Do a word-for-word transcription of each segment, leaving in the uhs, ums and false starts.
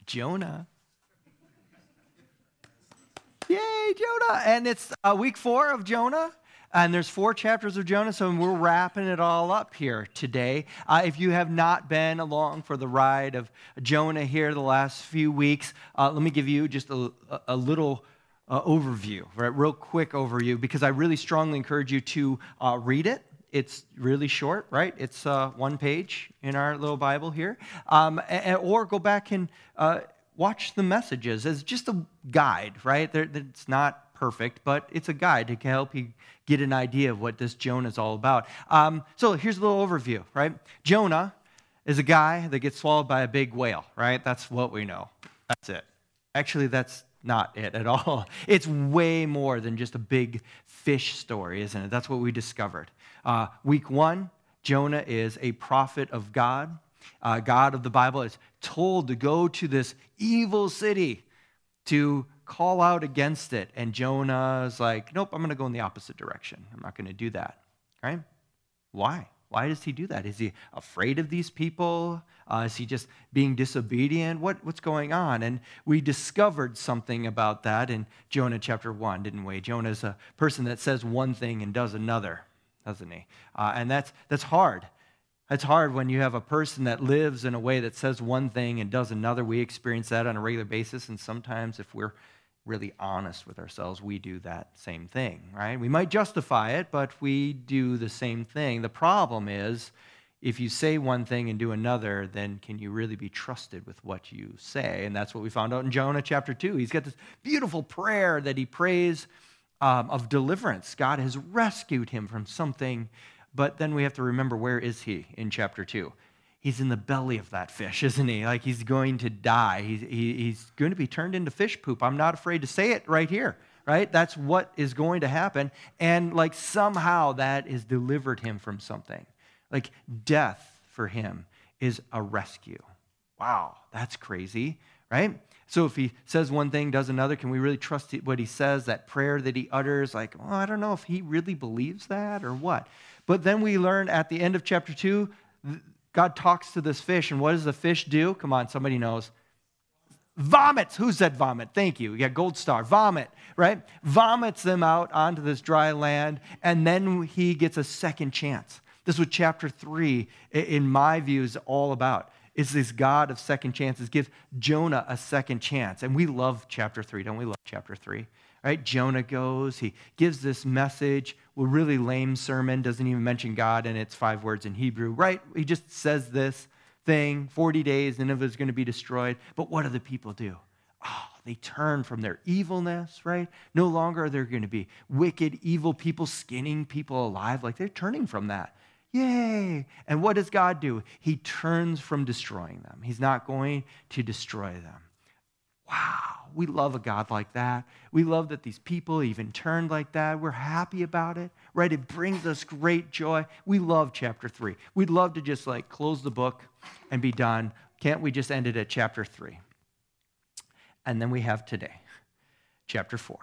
Jonah. Yay, Jonah. And it's uh, week four of Jonah. And there's four chapters of Jonah, so we're wrapping it all up here today. Uh, if you have not been along for the ride of Jonah here the last few weeks, uh, let me give you just a, a little uh, overview, right? Real quick overview, because I really strongly encourage you to uh, read it. It's really short, right? It's uh, one page in our little Bible here. Um, and, or go back and uh, watch the messages as just a guide, right? They're, it's not perfect, but it's a guide to help you get an idea of what this Jonah is all about. Um, so here's a little overview, right? Jonah is a guy that gets swallowed by a big whale, right? That's what we know. That's it. Actually, that's not it at all. It's way more than just a big fish story, isn't it? That's what we discovered. Uh, week one, Jonah is a prophet of God. Uh, God of the Bible is told to go to this evil city to call out against it. And Jonah is like, nope, I'm going to go in the opposite direction. I'm not going to do that, right? Why? Why does he do that? Is he afraid of these people? Uh, is he just being disobedient? What, what's going on? And we discovered something about that in Jonah chapter one, didn't we? Jonah is a person that says one thing and does another, doesn't he? Uh, and that's that's hard. It's hard when you have a person that lives in a way that says one thing and does another. We experience that on a regular basis, and sometimes if we're really honest with ourselves, we do that same thing, right? We might justify it, but we do the same thing. The problem is, if you say one thing and do another, then can you really be trusted with what you say? And that's what we found out in Jonah chapter two. He's got this beautiful prayer that he prays um, of deliverance. God has rescued him from something. But then we have to remember, where is he in chapter two? He's in the belly of that fish, isn't he? Like he's going to die. He's, he, he's going to be turned into fish poop. I'm not afraid to say it right here, right? That's what is going to happen. And like somehow that has delivered him from something. Like death for him is a rescue. Wow, that's crazy, right? So if he says one thing, does another, can we really trust what he says, that prayer that he utters? Like, well, I don't know if he really believes that or what. But then we learn at the end of chapter two, God talks to this fish, and what does the fish do? Come on, somebody knows. Vomits. Who said vomit? Thank you. You got gold star. Vomit, right? Vomits them out onto this dry land, and then he gets a second chance. This is what chapter three, in my view, is all about. It's this God of second chances. Give Jonah a second chance. And we love chapter three, don't we love chapter three? Right? Jonah goes, he gives this message, a really lame sermon, doesn't even mention God, and it's five words in Hebrew, right? He just says this thing, forty days, Nineveh is going to be destroyed. But what do the people do? Oh, they turn from their evilness, right? No longer are there going to be wicked, evil people skinning people alive. Like they're turning from that. Yay! And what does God do? He turns from destroying them. He's not going to destroy them. Wow, we love a God like that. We love that these people even turned like that. We're happy about it, right? It brings us great joy. We love chapter three. We'd love to just like close the book and be done. Can't we just end it at chapter three? And then we have today, chapter four.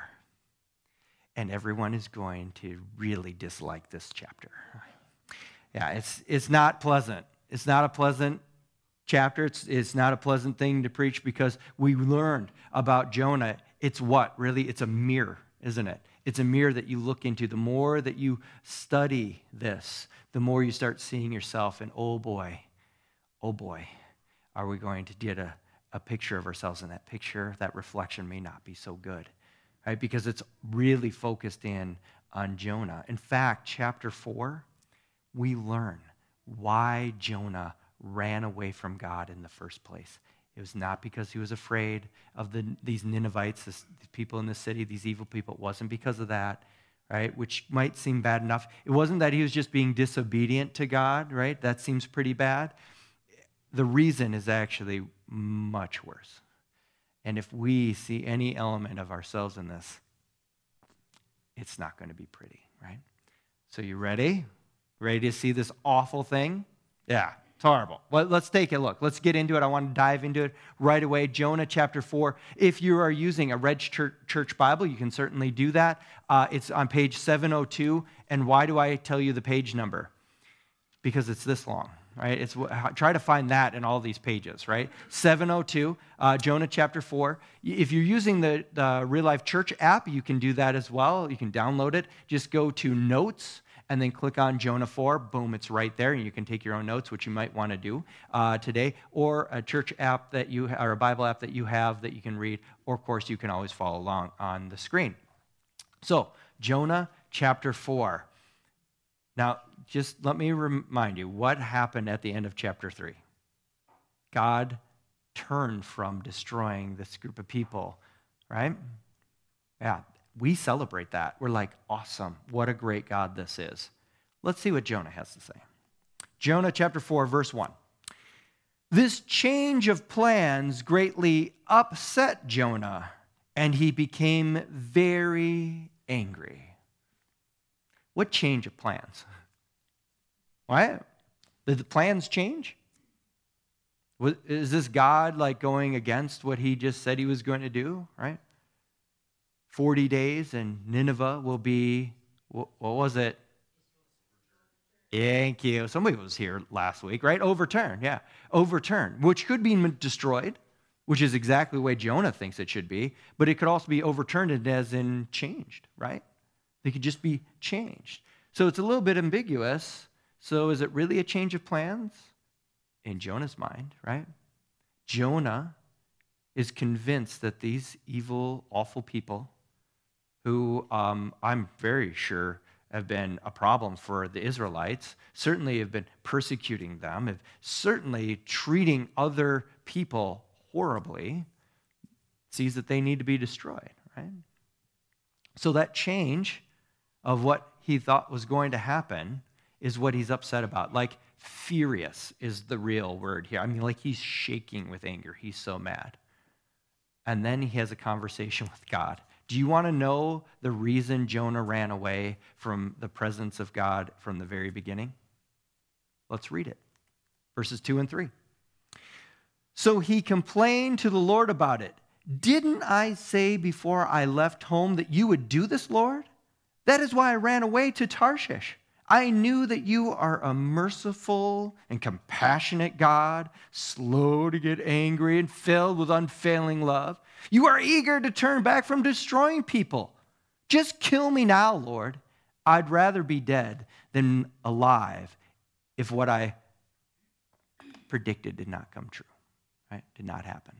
And everyone is going to really dislike this chapter. Yeah, it's it's not pleasant. It's not a pleasant chapter. It's, it's not a pleasant thing to preach because we learned about Jonah. It's what? Really, it's a mirror, isn't it? It's a mirror that you look into. The more that you study this, the more you start seeing yourself. And oh boy, oh boy, are we going to get a, a picture of ourselves. And that picture, that reflection may not be so good, right? Because it's really focused in on Jonah. In fact, chapter four, we learn why Jonah ran away from God in the first place. It was not because he was afraid of the, these Ninevites, this, these people in the city, these evil people. It wasn't because of that, right? Which might seem bad enough. It wasn't that he was just being disobedient to God, right? That seems pretty bad. The reason is actually much worse. And if we see any element of ourselves in this, it's not going to be pretty, right? So you ready? Ready to see this awful thing? Yeah, it's horrible. Well, let's take a look. Let's get into it. I want to dive into it right away. Jonah chapter four. If you are using a Red Church, Church Bible, you can certainly do that. Uh, it's on page seven oh two. And why do I tell you the page number? Because it's this long. right? It's try to find that in all these pages, right? seven oh two, uh, Jonah chapter four. If you're using the, the Real Life Church app, you can do that as well. You can download it. Just go to Notes and then click on Jonah four. Boom, it's right there, and you can take your own notes, which you might want to do uh, today, or a church app that you or a Bible app that you have that you can read, or of course you can always follow along on the screen. So Jonah chapter four. Now, just let me remind you, what happened at the end of chapter three? God turned from destroying this group of people, right? Yeah, we celebrate that. We're like, awesome, what a great God this is. Let's see what Jonah has to say. Jonah chapter four, verse one. This change of plans greatly upset Jonah, and he became very angry. What change of plans? Right? Did the plans change? Is this God like going against what he just said he was going to do? Right? forty days and Nineveh will be, what was it? Thank you. Somebody was here last week, right? Overturned, yeah. Overturned, which could be destroyed, which is exactly the way Jonah thinks it should be, but it could also be overturned as in changed, right? They could just be changed. So it's a little bit ambiguous. So is it really a change of plans? In Jonah's mind, right? Jonah is convinced that these evil, awful people, who um, I'm very sure have been a problem for the Israelites, certainly have been persecuting them, have certainly treating other people horribly, sees that they need to be destroyed, right? So that change of what he thought was going to happen is what he's upset about. Like, furious is the real word here. I mean, like, he's shaking with anger. He's so mad. And then he has a conversation with God. Do you want to know the reason Jonah ran away from the presence of God from the very beginning? Let's read it. Verses two and three. So he complained to the Lord about it. Didn't I say before I left home that you would do this, Lord? That is why I ran away to Tarshish. I knew that you are a merciful and compassionate God, slow to get angry and filled with unfailing love. You are eager to turn back from destroying people. Just kill me now, Lord. I'd rather be dead than alive if what I predicted did not come true, right? Did not happen.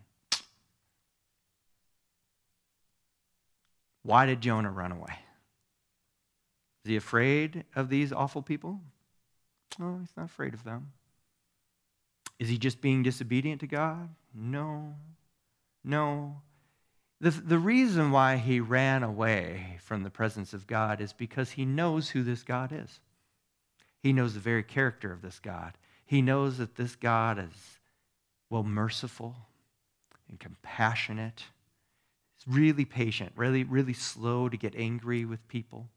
Why did Jonah run away? Is he afraid of these awful people? No, he's not afraid of them. Is he just being disobedient to God? No, no. The, the reason why he ran away from the presence of God is because he knows who this God is. He knows the very character of this God. He knows that this God is, well, merciful and compassionate. He's really patient, really, really slow to get angry with people.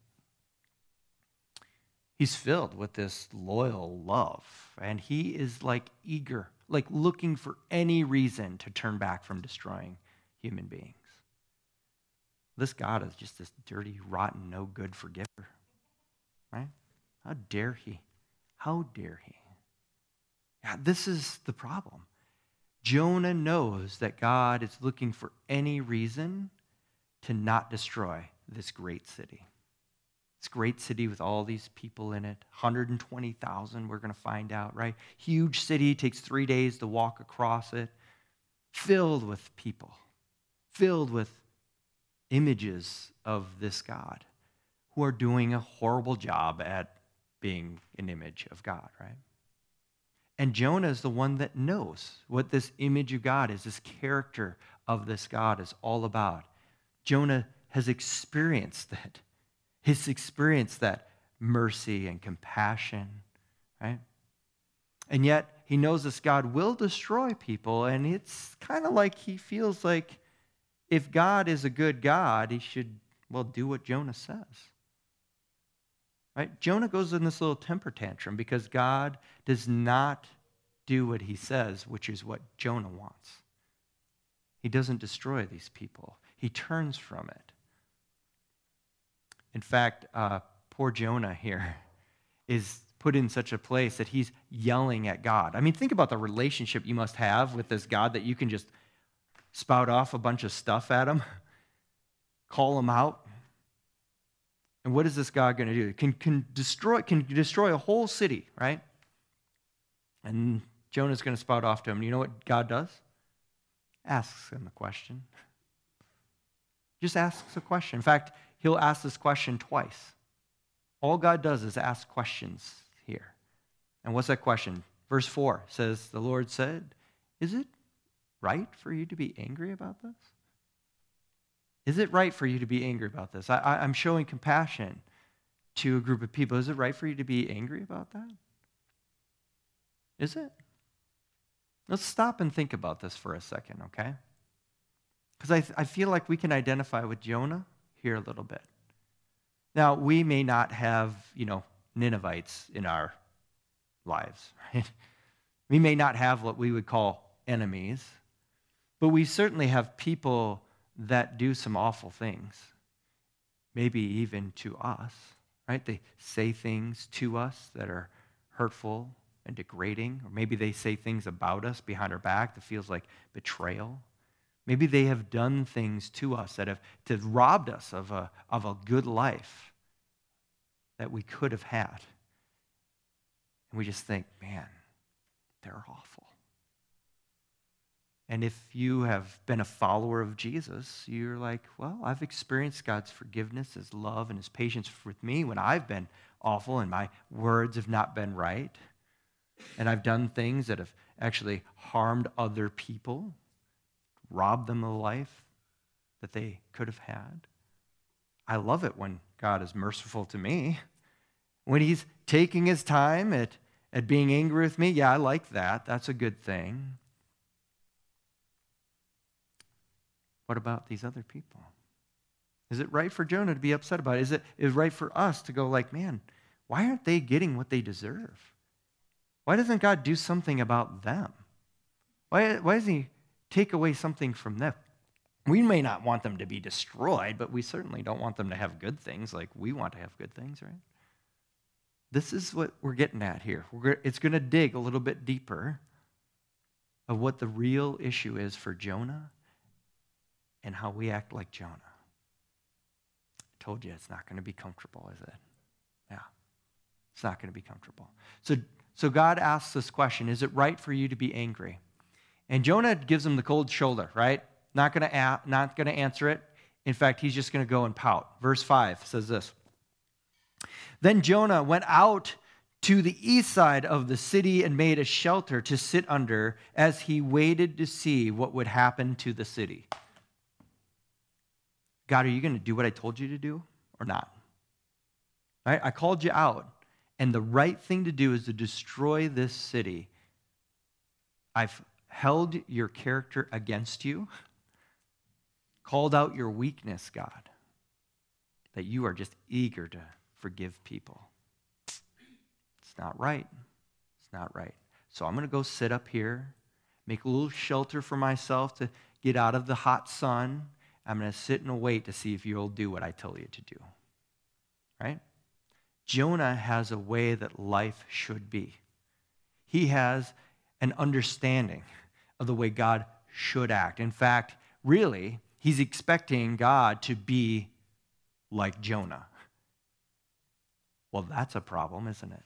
He's filled with this loyal love, and he is like eager, like looking for any reason to turn back from destroying human beings. This God is just this dirty, rotten, no good forgiver, right? How dare he? How dare he? Yeah, this is the problem. Jonah knows that God is looking for any reason to not destroy this great city. This great city with all these people in it, one hundred twenty thousand, we're going to find out, right? Huge city, takes three days to walk across it, filled with people, filled with images of this God who are doing a horrible job at being an image of God, right? And Jonah is the one that knows what this image of God is, this character of this God is all about. Jonah has experienced that. He's experienced that mercy and compassion, right? And yet, he knows this God will destroy people, and it's kind of like he feels like if God is a good God, he should, well, do what Jonah says. Right? Jonah goes in this little temper tantrum because God does not do what he says, which is what Jonah wants. He doesn't destroy these people. He turns from it. In fact, uh, poor Jonah here is put in such a place that he's yelling at God. I mean, think about the relationship you must have with this God that you can just spout off a bunch of stuff at him, call him out. And what is this God going to do? Can can destroy can destroy a whole city, right? And Jonah's going to spout off to him. You know what God does? Asks him a question. Just asks a question. In fact, he'll ask this question twice. All God does is ask questions here. And what's that question? Verse four says, the Lord said, is it right for you to be angry about this? Is it right for you to be angry about this? I, I, I'm showing compassion to a group of people. Is it right for you to be angry about that? Is it? Let's stop and think about this for a second, okay? Because I, I feel like we can identify with Jonah here a little bit. Now, we may not have, you know, Ninevites in our lives, right? We may not have what we would call enemies, but we certainly have people that do some awful things, maybe even to us, right? They say things to us that are hurtful and degrading, or maybe they say things about us behind our back that feels like betrayal. Maybe they have done things to us that have, that have robbed us of a, of a good life that we could have had. And we just think, man, they're awful. And if you have been a follower of Jesus, you're like, well, I've experienced God's forgiveness, his love, and his patience with me when I've been awful and my words have not been right. And I've done things that have actually harmed other people, robbed them of life that they could have had. I love it when God is merciful to me. When he's taking his time at, at being angry with me, yeah, I like that. That's a good thing. What about these other people? Is it right for Jonah to be upset about it? Is it, is it right for us to go like, man, why aren't they getting what they deserve? Why doesn't God do something about them? Why, why doesn't he take away something from them? We may not want them to be destroyed, but we certainly don't want them to have good things like we want to have good things, right? This is what we're getting at here. We're, it's going to dig a little bit deeper of what the real issue is for Jonah and how we act like Jonah. I told you it's not going to be comfortable, is it? Yeah, it's not going to be comfortable. So, so God asks this question, is it right for you to be angry? And Jonah gives him the cold shoulder, right? Not going to a- not going to answer it. In fact, he's just going to go and pout. Verse five says this. Then Jonah went out to the east side of the city and made a shelter to sit under as he waited to see what would happen to the city. God, are you going to do what I told you to do or not? Right? I called you out, and the right thing to do is to destroy this city. I've held your character against you, called out your weakness, God, that you are just eager to forgive people. It's not right. It's not right. So I'm going to go sit up here, make a little shelter for myself to get out of the hot sun. I'm going to sit and wait to see if you'll do what I tell you to do. Right? Jonah has a way that life should be. He has an understanding of the way God should act. In fact, really, he's expecting God to be like Jonah. Well, that's a problem, isn't it?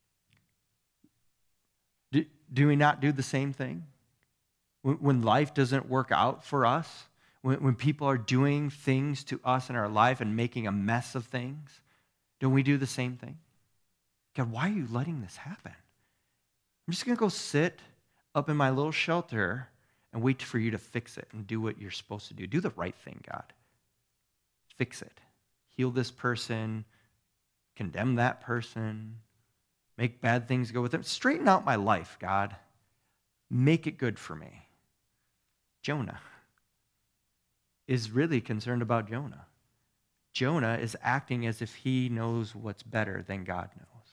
Do, do we not do the same thing? When, when life doesn't work out for us, when, when people are doing things to us in our life and making a mess of things, don't we do the same thing? God, why are you letting this happen? I'm just going to go sit up in my little shelter and wait for you to fix it and do what you're supposed to do. Do the right thing, God. Fix it. Heal this person. Condemn that person. Make bad things go with them. Straighten out my life, God. Make it good for me. Jonah is really concerned about Jonah. Jonah is acting as if he knows what's better than God knows.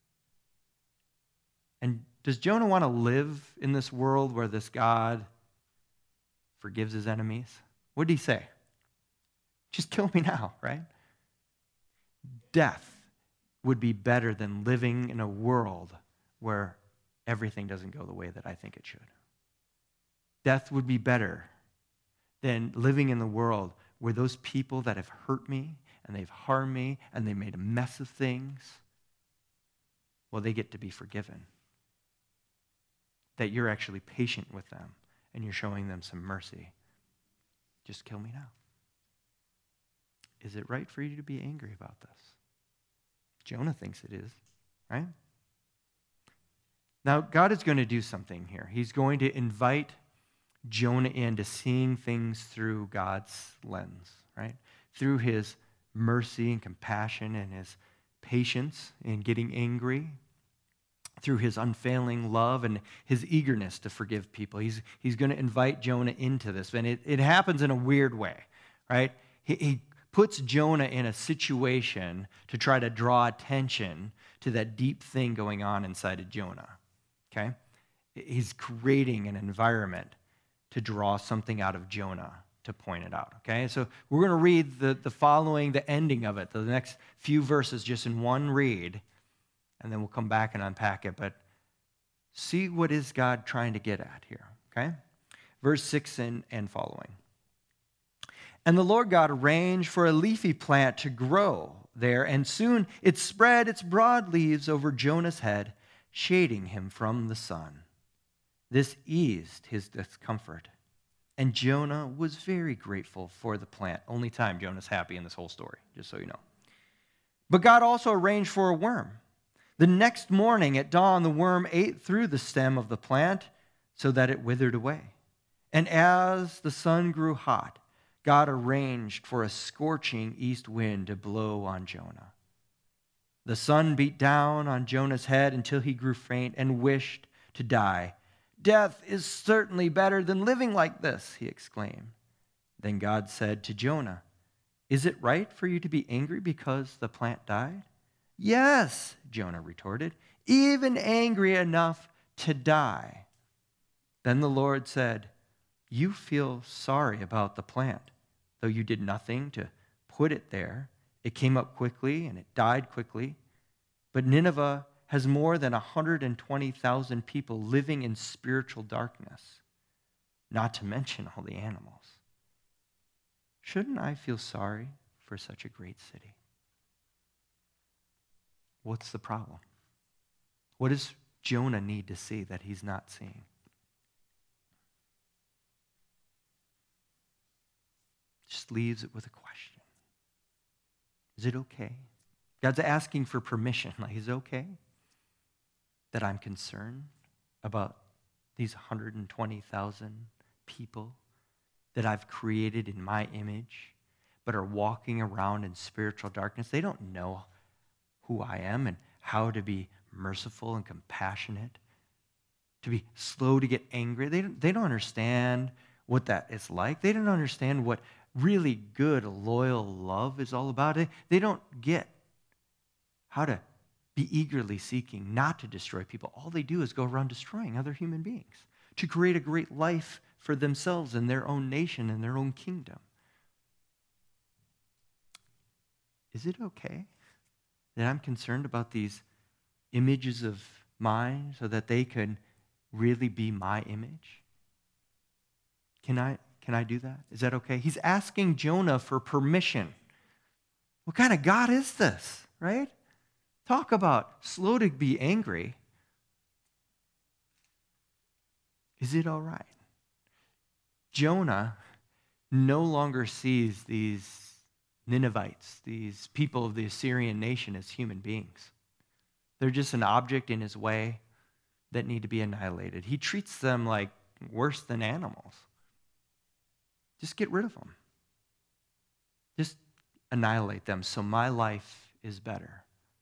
And does Jonah want to live in this world where this God forgives his enemies? What did he say? Just kill me now, right? Death, would be better than living in a world where everything doesn't go the way that I think it should. Death would be better than living in the world where those people that have hurt me and they've harmed me and they made a mess of things, well, they get to be forgiven. That you're actually patient with them and you're showing them some mercy. Just kill me now. Is it right for you to be angry about this? Jonah thinks it is, right? Now, God is going to do something here. He's going to invite Jonah into seeing things through God's lens, right? Through his mercy and compassion and his patience in getting angry, through his unfailing love and his eagerness to forgive people. He's, he's going to invite Jonah into this. And it, it happens in a weird way, right? He, he puts Jonah in a situation to try to draw attention to that deep thing going on inside of Jonah, okay? He's creating an environment to draw something out of Jonah, to point it out, okay? So we're going to read the, the following, the ending of it, the next few verses just in one read, and then we'll come back and unpack it. But see what is God trying to get at here, okay? Verse six and, and following. And the Lord God arranged for a leafy plant to grow there, and soon it spread its broad leaves over Jonah's head, shading him from the sun. This eased his discomfort, and Jonah was very grateful for the plant. Only time Jonah's happy in this whole story, just so you know. But God also arranged for a worm. The next morning at dawn, the worm ate through the stem of the plant so that it withered away. And as the sun grew hot, God arranged for a scorching east wind to blow on Jonah. The sun beat down on Jonah's head until he grew faint and wished to die. Death is certainly better than living like this, he exclaimed. Then God said to Jonah, is it right for you to be angry because the plant died? Yes, Jonah retorted, even angry enough to die. Then the Lord said, you feel sorry about the plant, though you did nothing to put it there. It came up quickly and it died quickly. But Nineveh has more than one hundred twenty thousand people living in spiritual darkness, not to mention all the animals. Shouldn't I feel sorry for such a great city? What's the problem? What does Jonah need to see that he's not seeing? Just leaves it with a question. Is it okay? God's asking for permission. Like, is it okay that I'm concerned about these one hundred twenty thousand people that I've created in my image, but are walking around in spiritual darkness? They don't know who I am and how to be merciful and compassionate, to be slow to get angry. They don't, they don't understand what that is like. They don't understand what really good, loyal love is all about. They, they don't get how to be eagerly seeking not to destroy people. All they do is go around destroying other human beings to create a great life for themselves and their own nation and their own kingdom. Is it okay that I'm concerned about these images of mine so that they can really be my image? Can I, can I do that? Is that okay? He's asking Jonah for permission. What kind of God is this, right? Talk about slow to be angry. Is it all right? Jonah no longer sees these Ninevites, these people of the Assyrian nation, as human beings. They're just an object in his way that need to be annihilated. He treats them like worse than animals. Just get rid of them. Just annihilate them so my life is better.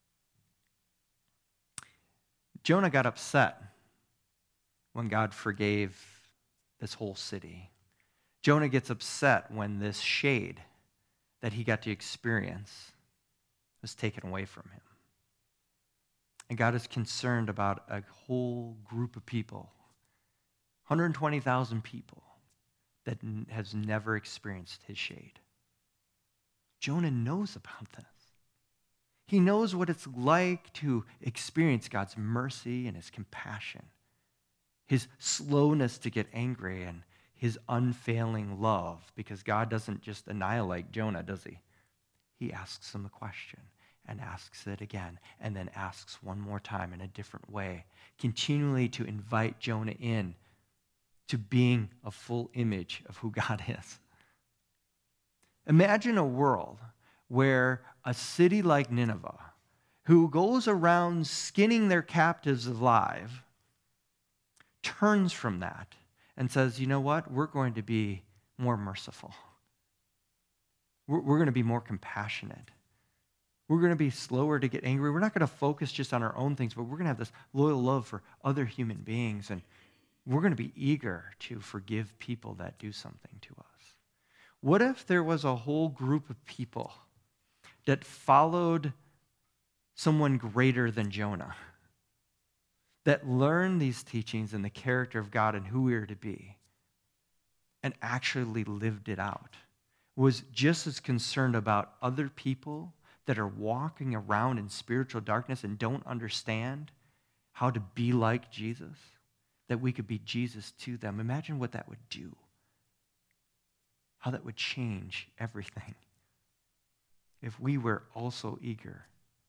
Jonah got upset when God forgave this whole city. Jonah gets upset when this shade that he got to experience was taken away from him. And God is concerned about a whole group of people, one hundred twenty thousand people, that has never experienced his shade. Jonah knows about this. He knows what it's like to experience God's mercy and his compassion, his slowness to get angry, and his unfailing love, because God doesn't just annihilate Jonah, does he? He asks him a question and asks it again, and then asks one more time in a different way, continually to invite Jonah in to being a full image of who God is. Imagine a world where a city like Nineveh, who goes around skinning their captives alive, turns from that and says, you know what, we're going to be more merciful. We're, we're going to be more compassionate. We're going to be slower to get angry. We're not going to focus just on our own things, but we're going to have this loyal love for other human beings, and we're going to be eager to forgive people that do something to us. What if there was a whole group of people that followed someone greater than Jonah, that learned these teachings and the character of God and who we are to be, and actually lived it out, was just as concerned about other people that are walking around in spiritual darkness and don't understand how to be like Jesus, that we could be Jesus to them? Imagine what that would do. How that would change everything if we were also eager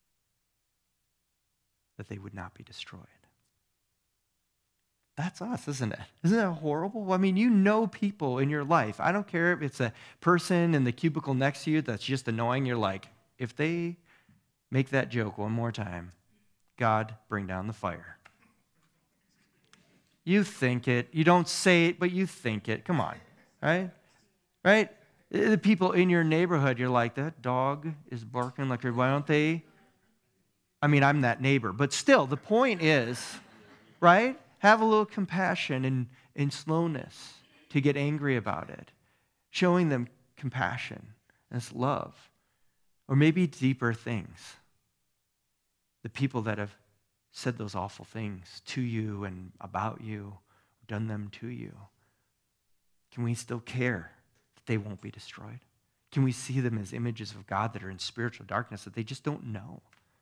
that they would not be destroyed. That's us, isn't it? Isn't that horrible? I mean, you know people in your life. I don't care if it's a person in the cubicle next to you that's just annoying. You're like, if they make that joke one more time, God, bring down the fire. You think it. You don't say it, but you think it. Come on, right? Right? The people in your neighborhood, you're like, that dog is barking like, why don't they? I mean, I'm that neighbor. But still, the point is, right? Have a little compassion and, and slowness to get angry about it. Showing them compassion and love. Or maybe deeper things. The people that have said those awful things to you and about you, done them to you. Can we still care that they won't be destroyed? Can we see them as images of God that are in spiritual darkness that they just don't know?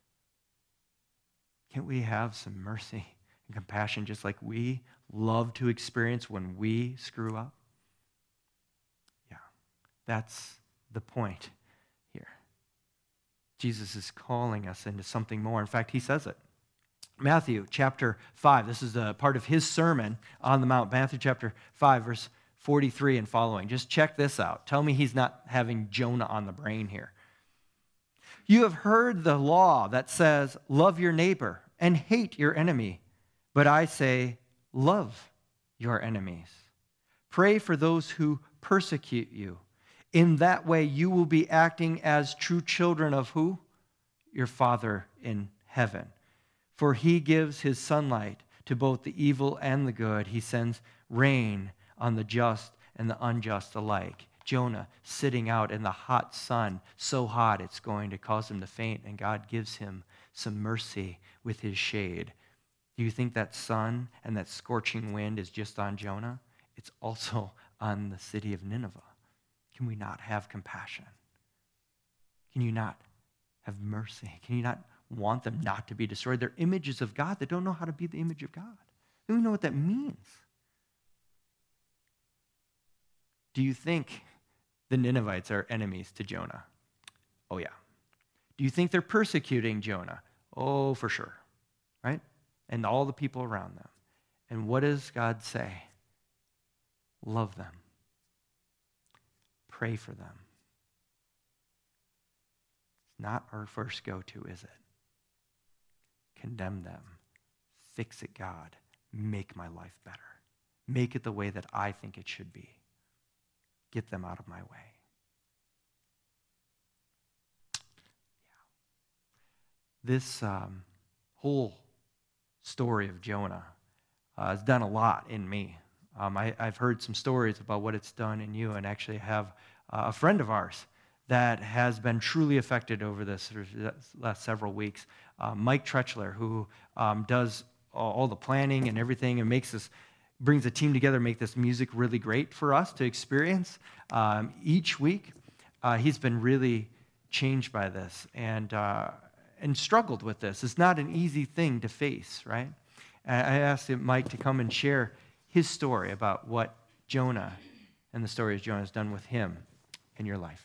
Can't we have some mercy and compassion just like we love to experience when we screw up? Yeah, that's the point here. Jesus is calling us into something more. In fact, he says it. Matthew chapter five, this is a part of his sermon on the Mount. Matthew chapter five, verse forty-three and following. Just check this out. Tell me he's not having Jonah on the brain here. You have heard the law that says, love your neighbor and hate your enemy. But I say, love your enemies. Pray for those who persecute you. In that way, you will be acting as true children of who? Your Father in heaven. For he gives his sunlight to both the evil and the good. He sends rain on the just and the unjust alike. Jonah sitting out in the hot sun, so hot it's going to cause him to faint, and God gives him some mercy with his shade. Do you think that sun and that scorching wind is just on Jonah? It's also on the city of Nineveh. Can we not have compassion? Can you not have mercy? Can you not want them not to be destroyed? They're images of God that don't know how to be the image of God. They don't know what that means. Do you think the Ninevites are enemies to Jonah? Oh, yeah. Do you think they're persecuting Jonah? Oh, for sure. Right? And all the people around them. And what does God say? Love them. Pray for them. It's not our first go-to, is it? Condemn them. Fix it, God. Make my life better. Make it the way that I think it should be. Get them out of my way. Yeah. This um, whole story of Jonah uh, has done a lot in me. Um, I, I've heard some stories about what it's done in you, and actually have uh, a friend of ours that has been truly affected over this last several weeks. Uh, Mike Trechler, who um, does all, all the planning and everything, and makes this, brings a team together, make this music really great for us to experience um, each week. Uh, he's been really changed by this, and uh, and struggled with this. It's not an easy thing to face, right? I asked Mike to come and share his story about what Jonah and the story of Jonah has done with him in your life.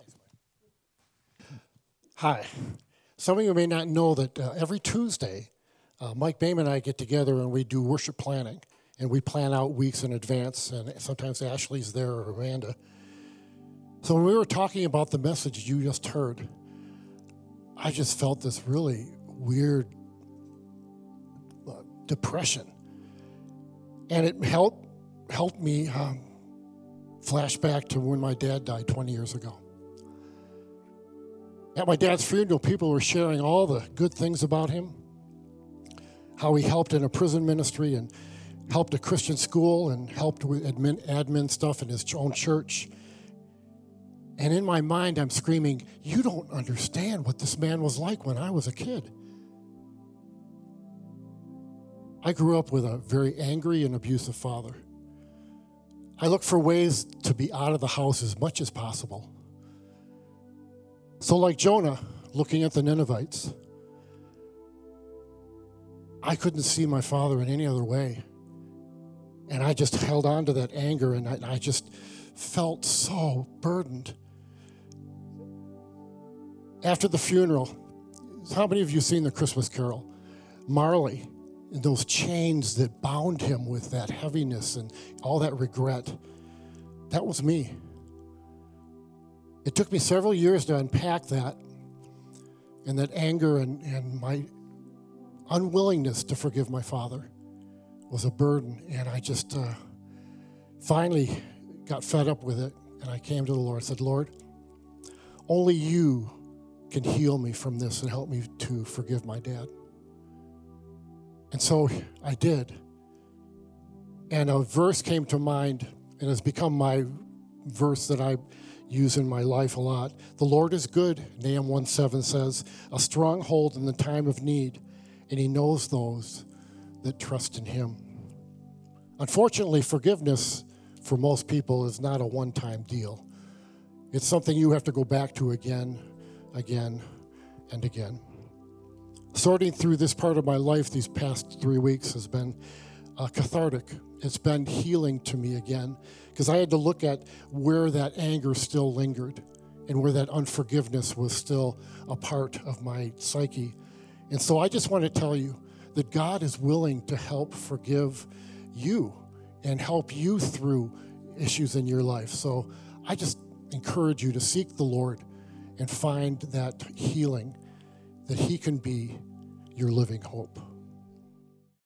Hi. Some of you may not know that uh, every Tuesday, uh, Mike Boehm and I get together and we do worship planning. And we plan out weeks in advance, and sometimes Ashley's there or Amanda. So when we were talking about the message you just heard, I just felt this really weird uh, depression. And it helped, helped me um, flash back to when my dad died twenty years ago. At my dad's funeral, people were sharing all the good things about him, how he helped in a prison ministry and helped a Christian school and helped with admin, admin stuff in his own church. And in my mind, I'm screaming, you don't understand what this man was like when I was a kid. I grew up with a very angry and abusive father. I looked for ways to be out of the house as much as possible. So like Jonah, looking at the Ninevites, I couldn't see my father in any other way. And I just held on to that anger, and I, I just felt so burdened. After the funeral, how many of you have seen The Christmas Carol? Marley, and those chains that bound him with that heaviness and all that regret, that was me. It took me several years to unpack that, and that anger and, and my unwillingness to forgive my father was a burden, and I just uh, finally got fed up with it, and I came to the Lord and said, Lord, only you can heal me from this and help me to forgive my dad. And so I did. And a verse came to mind, and has become my verse that I use in my life a lot. The Lord is good, Nahum one seven says, a stronghold in the time of need, and he knows those that trust in him. Unfortunately, forgiveness for most people is not a one-time deal. It's something you have to go back to again, again, and again. Sorting through this part of my life these past three weeks has been uh, cathartic. It's been healing to me again, because I had to look at where that anger still lingered and where that unforgiveness was still a part of my psyche. And so I just want to tell you that God is willing to help forgive you and help you through issues in your life. So I just encourage you to seek the Lord and find that healing, that he can be your living hope.